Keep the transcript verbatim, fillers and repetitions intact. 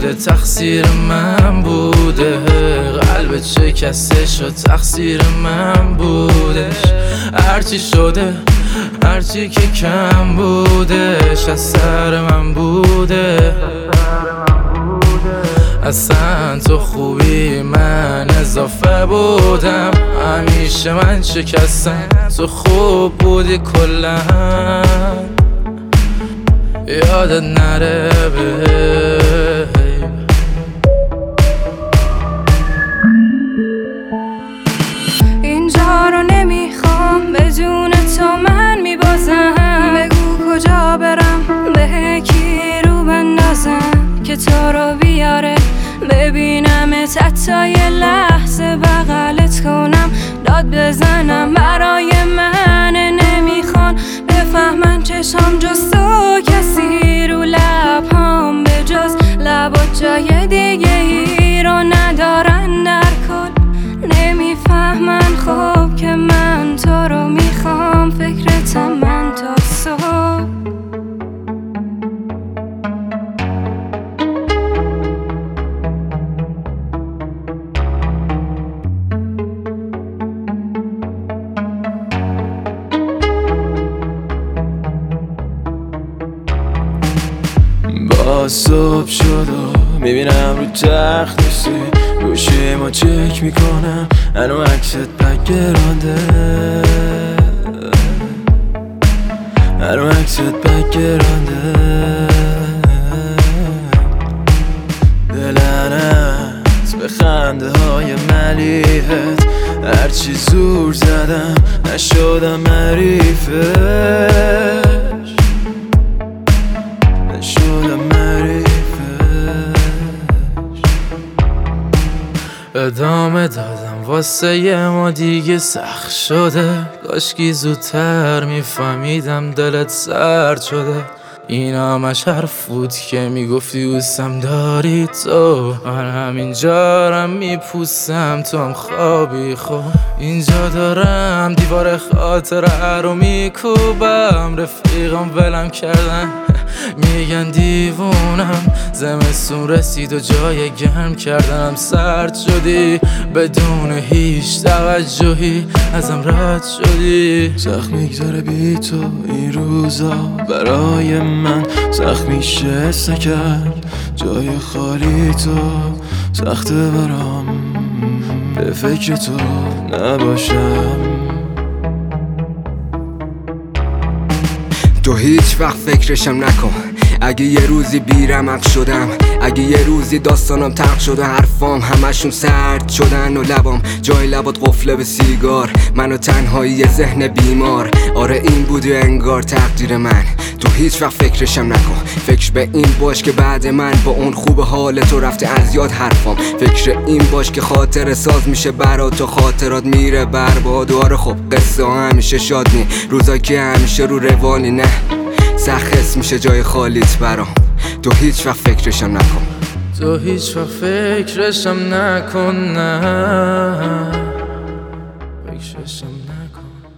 شده تقصیر من بوده، قلبت شکسته شد تقصیر من بودش. هرچی شده هرچی که کم بودش از سر من بوده. اصلا تو خوبی من اضافه بودم، همیشه من شکستم تو خوب بودی کلا. یادت نره بیب. اینجا رو نمیخوام بدون تو من میبازم، بگو کجا برم به کی رو بندازم که تو رو بیاره ببینمت، حتی یه لحظه بغلت کنم داد بزنم. برای من نمیخوان بفهمن چشام جز تو کسی رو لبهام به جز لبات جای دیگه ای رو ندارن در کل. نمیفهمن خوب که من تو رو میخوام، فکرتم من تا صبح. با صبح شد و میبینم رو تخت نیستی، گوشی ما چک میکنم هنو عکست پک گرانده، هنو عکست پک گرانده. دلنت به خنده های ملیحت، هرچی زور زدم نشدم حریفش، نشدم حریفش. ادامه دادم واسه یه ما دیگه سخت شده، کاشکی زودتر میفهمیدم دلت سرد شده. این همش حرف بود که میگفتی دوستم داری تو، من همینجارم میپوسم تو هم خوابی. خب اینجا دارم دیوار خاطره رو میکوبم، رفیقم ولم کردن میگن دیوونم. زمستون رسید و جای گرم کردنم سرد شدی، بدون هیچ توجهی ازم رد شدی. سخت میگذره بی تو این روزا برای من، سخت میشه کرد جای خالی تو، سخته برام به فکر تو نباشم. تو هیچ وقت فکرشم نکن، اگه یه روزی بیرمق شدم، اگه یه روزی داستانم تق شد و حرفام همشون سرد شدن و لبام جای لبات قفله به سیگار، من و تنهایی یه ذهن بیمار. آره این بودی انگار تقدیر من، تو هیچ وقت فکرشم نکن. فکر به این باش که بعد من با اون خوب حال تو رفته از یاد حرفام، فکر این باش که خاطر ساز میشه برات تو خاطرات میره برباد. آره خب قصه همیشه شاد نی، روزا که همیشه رو روانی نه، سخت حس میشه جای خالیت برام. تو هیچ وقت فکرشم نکن، تو هیچ وقت فکرشم نکن، نه فکرشم نکن.